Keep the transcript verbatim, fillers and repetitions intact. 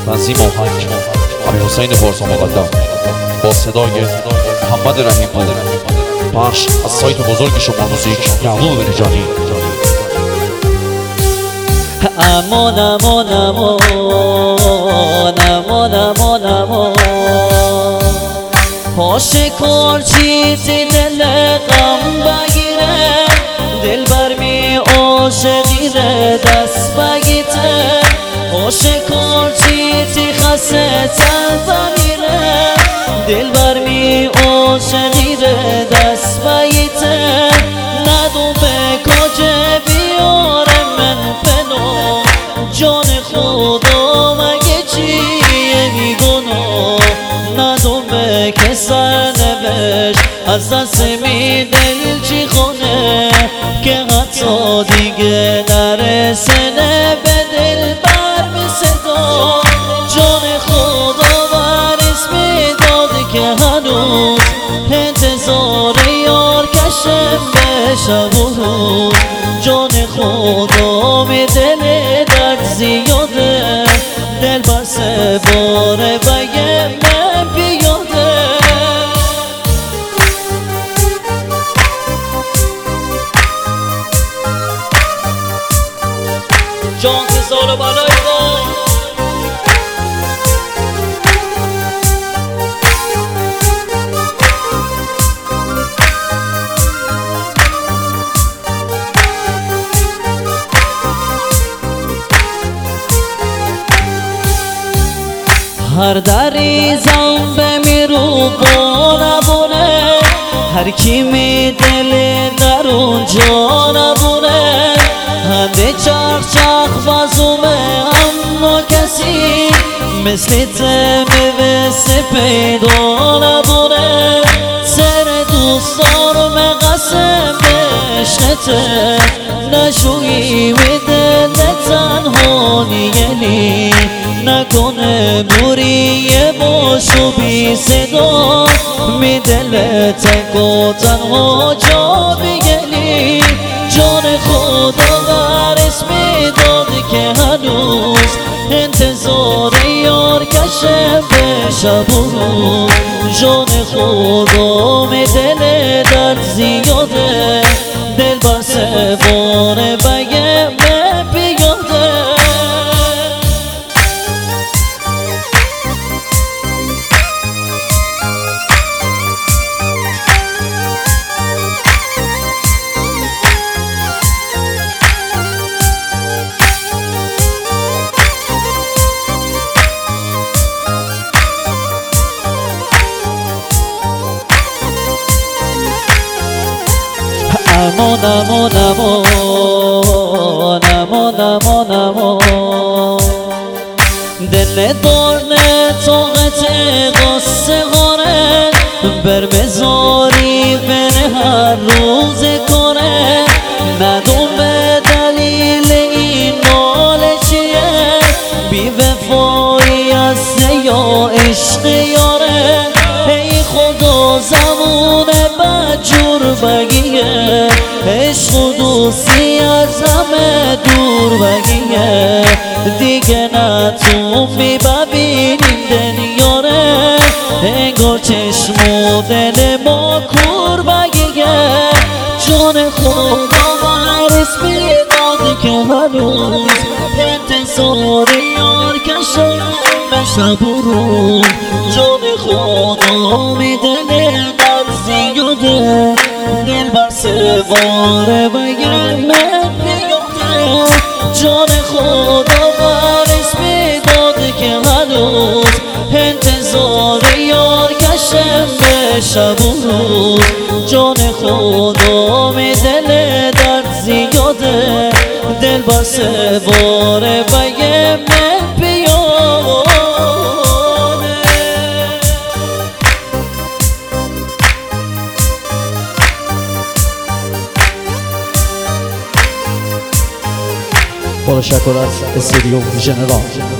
تنظیم آهنگ امیر حسین پارسا مقدم با صدای محمد رحیم پور، پخش از سایت بزرگ شما موزیک یعقوب بنجانی. امان امان امان امان امان امان عاشقان چیزی دل غم بگیره، دل بر می عاشقیره دست بگیره. عاشقان چیزی خسته تن بگیره، دل بر می عاشقیره دست بگیره. ندو به کجا بیاره من پنو، جان خدا مگه چیه میگنو. ندو به که سرنوشت از دست می دل چی خونه، که حتی دیگه نرسنه به دل بر می صدا. جان خدا ورس می داده که هنوز انتظار یار کشم به شب و روز. جان خدا می دل درد زیاده، دل بر سه باره بگه من بیاده. جان که سال بالای با هر دری زنبه می رو بونه بونه، هر کی می دل در اونجا نبونه. همه چخ چخ بازومه اما کسی مثل تمه وسه پیدا نبونه. سر دوستارم قسم بشنته، نشویی و دل تنها نیلی. نکنه موریه باشو بی صدا، می دل تک و تنها جا بگلی. جان خدا غرس می داده که هنوز انتظار یار کشه به شب و روز. جان خدا می دل درد زیاده، دل بر سه باره بگه من بیاده. امان امان امان امان امان امان دل دارنه طاقت قصه غاره، بر بزاری بره هر روز کنه. ندون به دلیل این ناله چیه، بی وفایی هسته یا عشق یاره. ای خدا زمون بجور بگیه، عشق و دوستی از همه دور بگیه. دیگه نتون می ببینیم دنیاره، انگار چشم و دل ما کور بگیه. جان خدا ورس می داده که هنوز انتظار یار کشه به شب و روز. جان خدا می دل درد زیاده، دل بر سه باره بگه من بیاده. جان خدا ورس می داده که هنوز انتظار یار کشم به شب و روز. جان خدا می دل درد زیاده، دل بر سه باره بگه من بیاده. با تشکر از استودیو ژنرال.